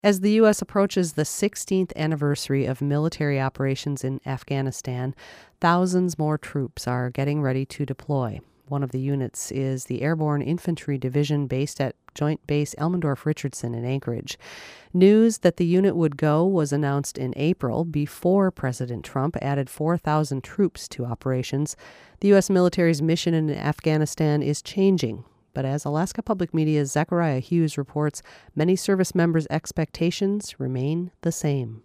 As the U.S. approaches the 16th anniversary of military operations in Afghanistan, thousands more troops are getting ready to deploy. One of the units is the Airborne Infantry Division based at Joint Base Elmendorf-Richardson in Anchorage. News that the unit would go was announced in April before President Trump added 4,000 troops to operations. The U.S. military's mission in Afghanistan is changing. But as Alaska Public Media's Zachariah Hughes reports, many service members' expectations remain the same.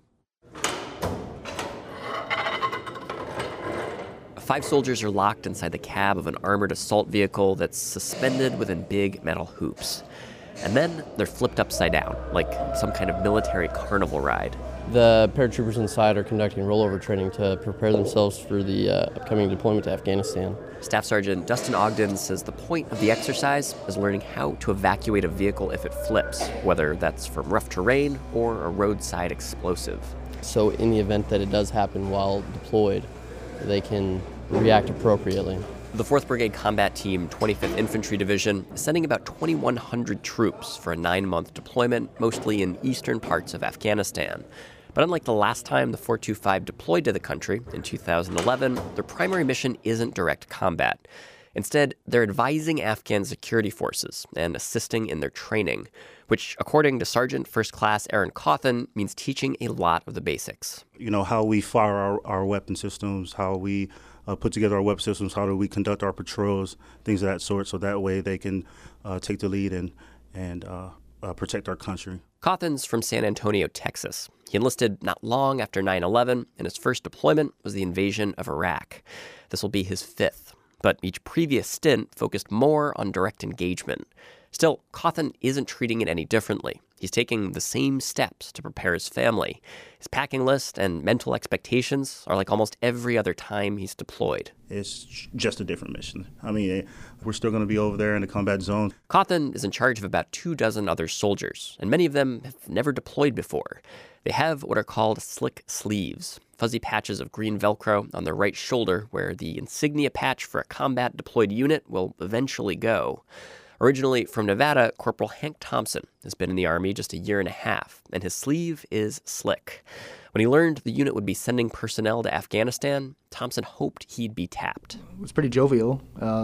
5 soldiers are locked inside the cab of an armored assault vehicle that's suspended within big metal hoops. And then they're flipped upside down, like some kind of military carnival ride. The paratroopers inside are conducting rollover training to prepare themselves for the upcoming deployment to Afghanistan. Staff Sergeant Dustin Ogden says the point of the exercise is learning how to evacuate a vehicle if it flips, whether that's from rough terrain or a roadside explosive. So in the event that it does happen while deployed, they can react appropriately. The 4th Brigade Combat Team, 25th Infantry Division, is sending about 2,100 troops for a 9-month deployment, mostly in eastern parts of Afghanistan. But unlike the last time the 425 deployed to the country in 2011, their primary mission isn't direct combat. Instead, they're advising Afghan security forces and assisting in their training, which, according to Sergeant First Class Aaron Cawthon, means teaching a lot of the basics. You know, how we fire our weapon systems, how we put together our weapon systems, how do we conduct our patrols, things of that sort, so that way they can take the lead and protect our country. Cawthon's from San Antonio, Texas. He enlisted not long after 9/11, and his first deployment was the invasion of Iraq. This will be his 5th, but each previous stint focused more on direct engagement. Still, Cawthon isn't treating it any differently. He's taking the same steps to prepare his family. His packing list and mental expectations are like almost every other time he's deployed. It's just a different mission. I mean, we're still going to be over there in the combat zone. Cawthon is in charge of about 24 other soldiers, and many of them have never deployed before. They have what are called slick sleeves, fuzzy patches of green Velcro on their right shoulder where the insignia patch for a combat deployed unit will eventually go. Originally from Nevada, Corporal Hank Thompson has been in the Army just a year and a half, and his sleeve is slick. When he learned the unit would be sending personnel to Afghanistan, Thompson hoped he'd be tapped. It was pretty jovial.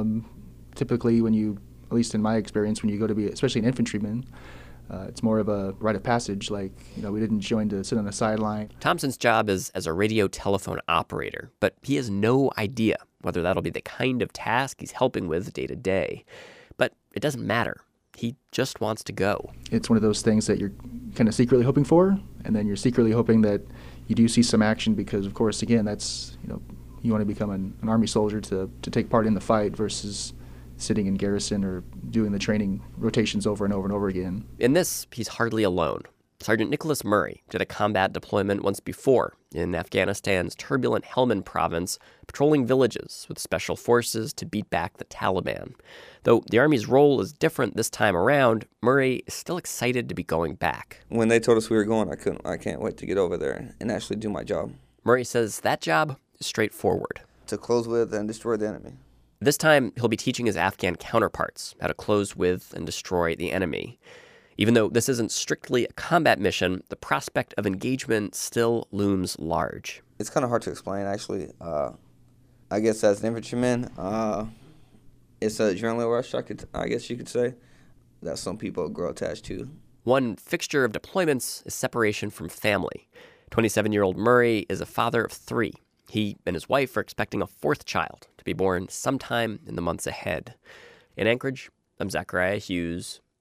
Typically, when you, at least in my experience, when you go to be, especially an infantryman, it's more of a rite of passage, like, you know, we didn't join to sit on the sideline. Thompson's job is as a radio telephone operator, but he has no idea whether that'll be the kind of task he's helping with day to day. But it doesn't matter. He just wants to go. It's one of those things that you're kind of secretly hoping for, and then you're secretly hoping that you do see some action because, of course, again, that's, you know, you want to become an Army soldier to take part in the fight versus sitting in garrison or doing the training rotations over and over and over again. In this, he's hardly alone. Sergeant Nicholas Murray did a combat deployment once before in Afghanistan's turbulent Helmand province, patrolling villages with special forces to beat back the Taliban. Though the Army's role is different this time around, Murray is still excited to be going back. When they told us we were going, I can't wait to get over there and actually do my job. Murray says that job is straightforward. To close with and destroy the enemy. This time, he'll be teaching his Afghan counterparts how to close with and destroy the enemy. Even though this isn't strictly a combat mission, the prospect of engagement still looms large. It's kind of hard to explain, actually. I guess as an infantryman, it's a adrenaline rush, I guess you could say, that some people grow attached to. One fixture of deployments is separation from family. 27-year-old Murray is a father of 3. He and his wife are expecting a 4th child to be born sometime in the months ahead. In Anchorage, I'm Zachariah Hughes,